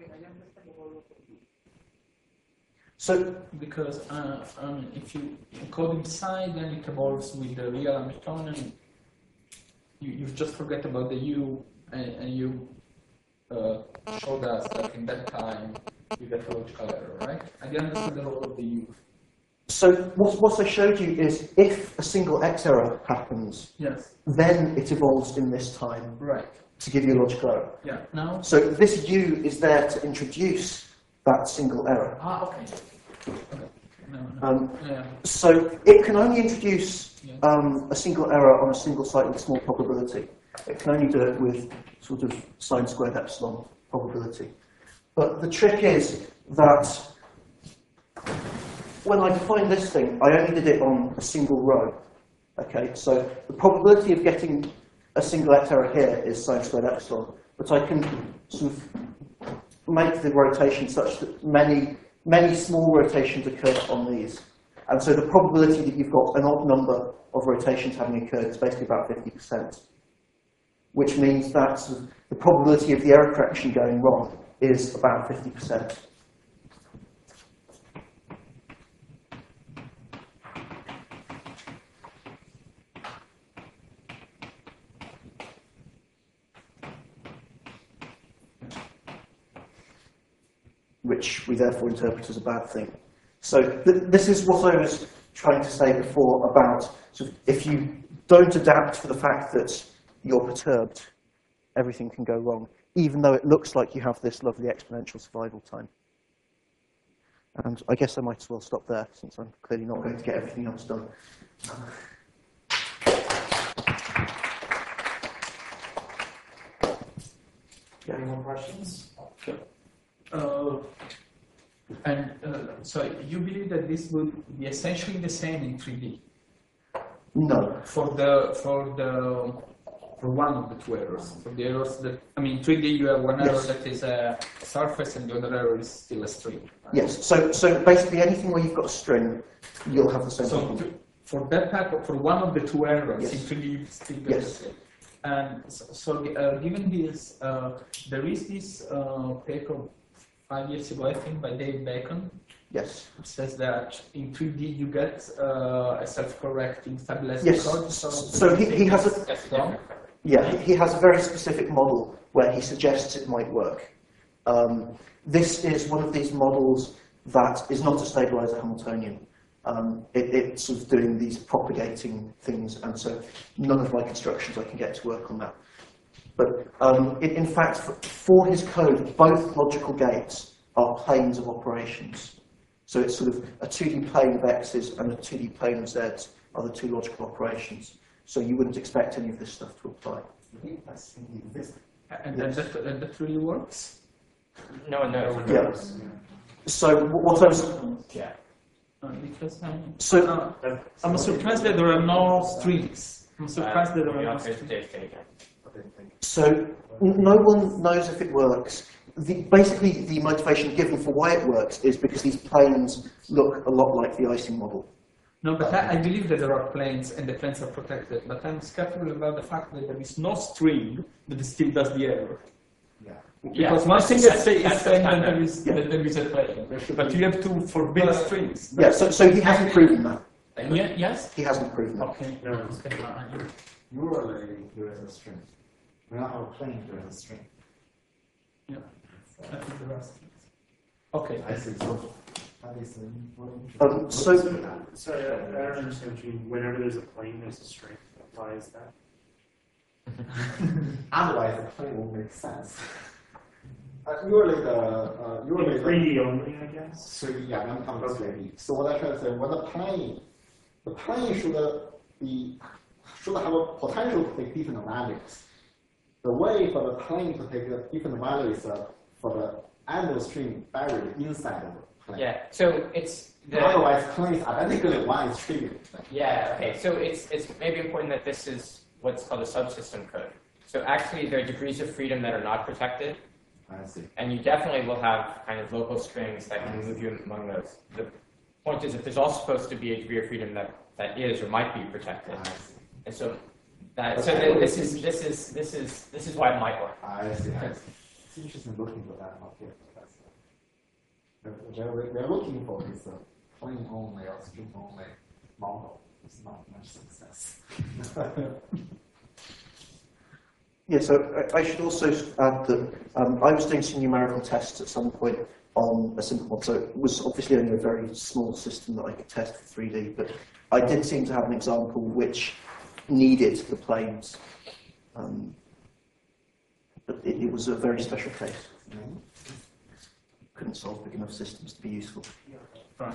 so Because uh, um, if you encode inside, then it evolves with the real Hamiltonian. You, you just forget about the U, and, and you uh, showed us that in that time you get a logical error, right? I didn't understand the role of the U. So what, what I showed you is if a single X error happens, Yes. then it evolves in this time Right. to give you a logical error. Yeah. Now. So this U is there to introduce that single error. Ah. Okay. Okay. No, no. Um, Yeah. so it can only introduce Yeah. um, a single error on a single site with small probability. It can only do it with sort of sine squared epsilon probability. But the trick is that when I defined this thing, I only did it on a single row. Okay, so the probability of getting a single X error here is sine squared epsilon, but I can sort of make the rotation such that many, many small rotations occur on these. And so the probability that you've got an odd number of rotations having occurred is basically about fifty percent, which means that sort of the probability of the error correction going wrong is about fifty percent. Which we therefore interpret as a bad thing. So th this is what I was trying to say before about sort of if you don't adapt for the fact that you're perturbed, everything can go wrong, even though it looks like you have this lovely exponential survival time. And I guess I might as well stop there, since I'm clearly not going to get everything else done. Any more questions? Uh, and uh, so you believe that this would be essentially the same in three D No. for the for the for one of the two errors. For the errors that I mean, three D you have one error Yes. that is a surface and the other error is still a string. Right? Yes, so, so basically anything where you've got a string, you'll have the same So problem. to, for that type of, for one of the two errors, Yes. in three D you still get Yes. the same. And so, so uh, given this, uh, there is this uh, paper five years ago, I think, by Dave Bacon. Yes. It says that in three D you get uh, a self-correcting stabilized Yes. code. So, So he, he has a, That's wrong. yeah, he, he has a very specific model where he suggests it might work. Um, this is one of these models that is not a stabilizer Hamiltonian. Um, it, it's sort of doing these propagating things, and so none of my constructions I can get to work on that. But um, in, in fact, for, for his code, both logical gates are planes of operations. So it's sort of a two D plane of x's and a two D plane of z's are the two logical operations. So you wouldn't expect any of this stuff to apply. That's exists. And, and, that, and that really works? No, no. Yeah. So wh- what I was Yeah. Uh, because I'm, so uh, I'm surprised that there are no strings. I'm surprised that there are no strings. So n- no one knows if it works. The, basically, the motivation given for why it works is because these planes look a lot like the icing model. No, but I, I believe that there are planes and the planes are protected. But I'm skeptical about the fact that there is no string that still does the error. Yeah. Because Yeah, one thing that's- that says that's is the saying that standard. there is, Yeah. that there is a plane. But you have to forbid strings. Yeah, so, so he hasn't proven that. Yeah, yes? He hasn't proven that. Okay. No, it's Usually there is a string. We don't have a plane, there is a string. Yeah. I think there are strings. Okay. I see. So that is uh, what Um, so Sorry, I I don't understand what you mean. Whenever there's a plane, there's a string. Why is that? Otherwise, the plane won't make sense. Uh, usually the uh, usually In the three D only, I guess. So yeah, I'm coming to three D. So what I try to say, when the plane, the plane should uh, be should have a potential to take different values. The way for the plane to take a different values is uh, for the end string buried inside of the plane. Yeah, so it's the, Otherwise, plane is identically one is trivial. yeah, okay, so it's, it's maybe important that this is what's called a subsystem code. So actually there are degrees of freedom that are not protected, I see. and you definitely will have kind of local strings that can move you among those. The point is that there's also supposed to be a degree of freedom that, that is or might be protected. I see. And so that, so th- this is, this is, this is, this is why it might work. I see. I see. It's interesting looking for that up here. That's, uh, we're, we're we're looking for this uh, plane only or string only model. It's not much success. yeah, so I, I should also add that um, I was doing some numerical tests at some point on a simple one. So it was obviously only a very small system that I could test for three D, but I did seem to have an example which needed the planes. Um, but it, it was a very special case. Mhm. Couldn't solve big enough systems to be useful. Right.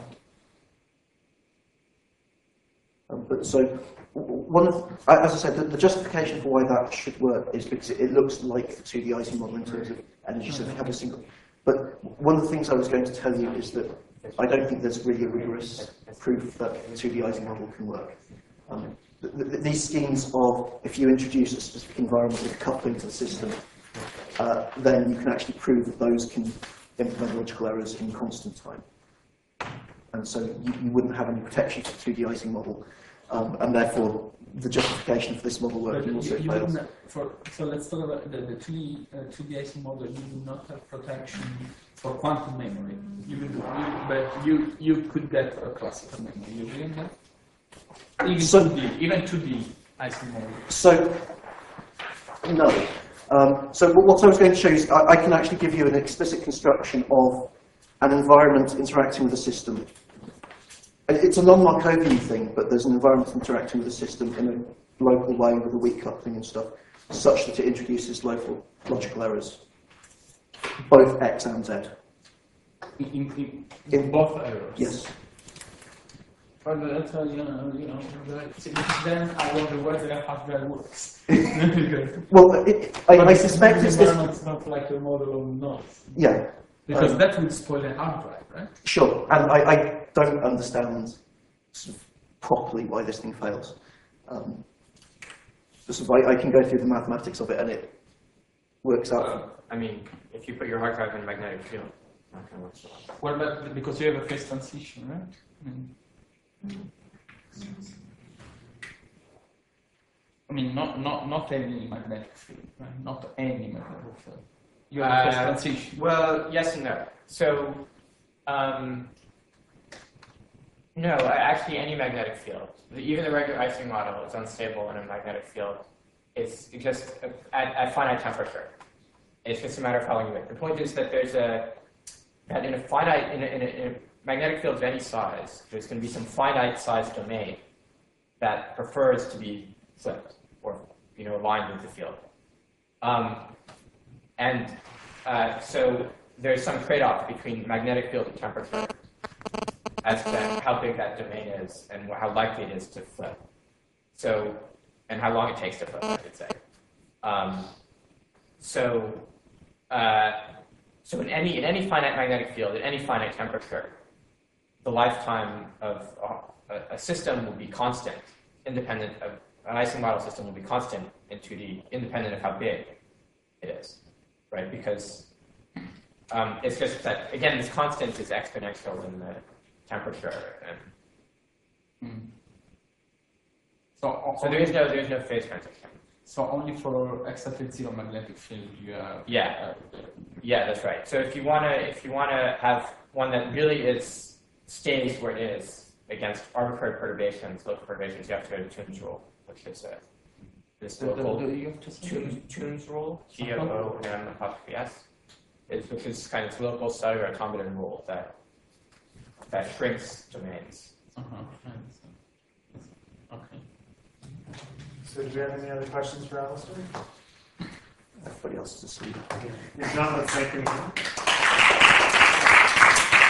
Um, but so, w- one of, I- as I said, the, the justification for why that should work is because it, it looks like the two D icing model in terms of energy. So if you have a single, but one of the things I was going to tell you is that I don't think there's really a rigorous proof that the two D icing model can work. Um, th- th- these schemes of if you introduce a specific environment with coupling to the system, uh, then you can actually prove that those can implement logical errors in constant time. And so you, you wouldn't have any protection for the two D icing model, um, and therefore the justification for this model But working you, also you fails. wouldn't, for, so let's talk about the, the two D, uh, two D icing model. You do not have protection for quantum memory. You would, you, but you, you could get a classical memory. You agree on that? Even So- two D, even two D icing model. So, no. Um, so what I was going to show you is I, I can actually give you an explicit construction of an environment interacting with a system. And it's a non-Markovian thing, but there's an environment interacting with a system in a local way with a weak coupling and stuff. such that it introduces local logical errors, both x and z. In, in, In- in both errors. Yes. But that's how, you know, you know, the- then I wonder whether hardware works. Because- Well, it, I, but I the suspect it's this. environment's not like a model of noise. Yeah, Because Um, that would spoil a hard drive, right? sure. And I, I don't understand sort of properly why this thing fails. Um, sort of I, I can go through the mathematics of it, and it works out. Uh, I mean, if you put your hard drive in a magnetic field, it's not going to work so well. What about, because you have a phase transition, right? I mean, I mean, not, not, not any magnetic field, right? Not any magnetic field. You have a phase Uh, transition. Well, yes and no. So, um, no, I- actually, any magnetic field, even the regular Ising model is unstable in a magnetic field. It's just at, at finite temperature. It's just a matter of how long you wait. The point is that there's a that in a finite in a, in a, in a magnetic field of any size, there's going to be some finite size domain that prefers to be flipped or you know aligned with the field. Um, and uh, so there's some trade-off between magnetic field and temperature as to how big that domain is and how likely it is to flip. So, and how long it takes to flip, I should say. Um, so, uh, so in any in any finite magnetic field, at any finite temperature, the lifetime of a, a system will be constant, independent of an Ising model system will be constant in two D, independent of how big it is, right? Because um, it's just that again, this constant is exponential in the temperature, and Mm. So, o- so there is no there is no phase transition. So only for exactly zero magnetic field you have. Yeah. Uh, Yeah, that's right. So if you wanna if you wanna have one that really is stays where it is against arbitrary perturbations, local perturbations, you have to go to Toon's rule, which is a this the, the, local the, you have to say Toon's, Toon's rule, T O O M apostrophe S, it's, which is kind of local cellular automaton rule that that shrinks domains. Uh-huh. I understand. Okay. So do you have any other questions for Alistair? Everybody else is asleep. If not, let's thank him again.